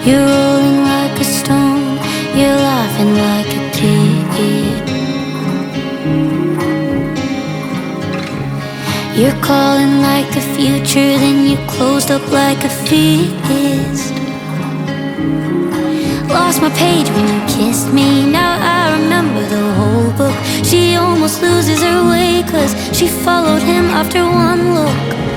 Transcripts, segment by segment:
You're rolling like a stone, you're laughing like a kid. You're calling like the future, then you closed up like a fist. Lost my page when you kissed me, now I remember the whole book. She almost loses her way, 'cause she followed him after one look.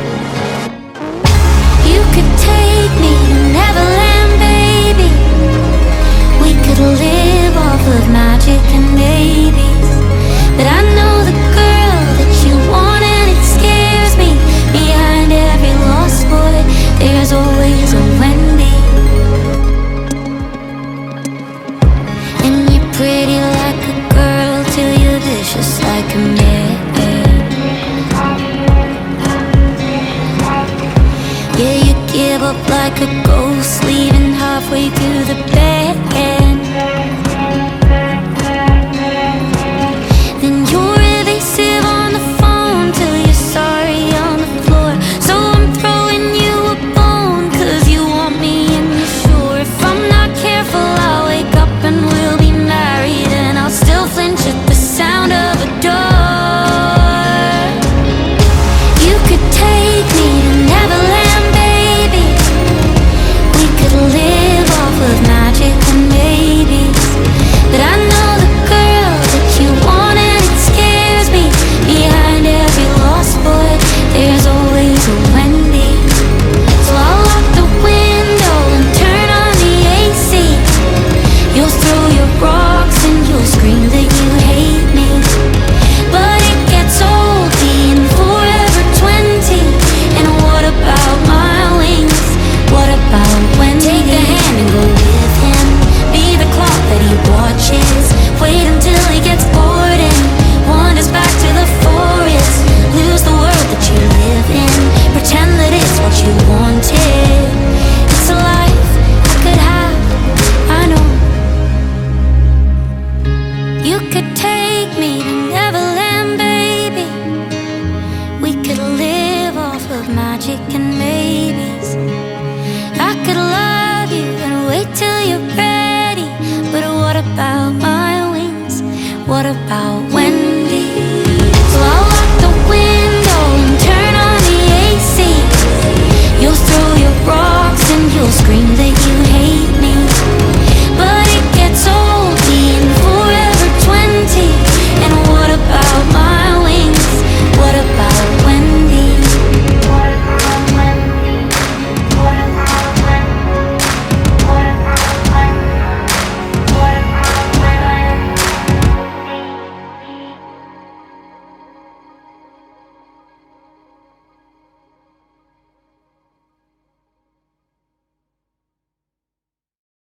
You could take me to Neverland, baby. We could live off of magic and babies. But I know the girl that you want, and it scares me. Behind every lost boy, there's always a Wendy. And you're pretty like a girl till you're vicious like a man. Yeah, you give up like a ghost, leaving halfway through the bed. Then you're evasive on the phone till you're sorry on the floor. So I'm throwing you a bone, 'cause you want me and you're sure. If I'm not careful, I'll wake up and we'll be married, and I'll still flinch at the sound of a door. You could take me to Neverland, baby. We could live off of magic and babies. But I know the girl that you want, and it scares me. Behind every lost boy, there's always a Wendy. So I'll lock the window and turn on the AC. You'll throw your rocks and you'll scream that you hate me. But it gets old being forever 20. And what about my wings? What about when take a hand and go with him? Be the clock that he watches. Wait until he gets bored and wanders back to the forest. Lose the world that you live in. Pretend that it's what you wanted. It's a life I could have, I know. You could take me to Neverland, baby. We could live off of magic and babies. I could love you and wait till you're ready. But what about my wings? What about Wendy? So I'll lock the window and turn on the AC. You'll throw your rocks and you'll scream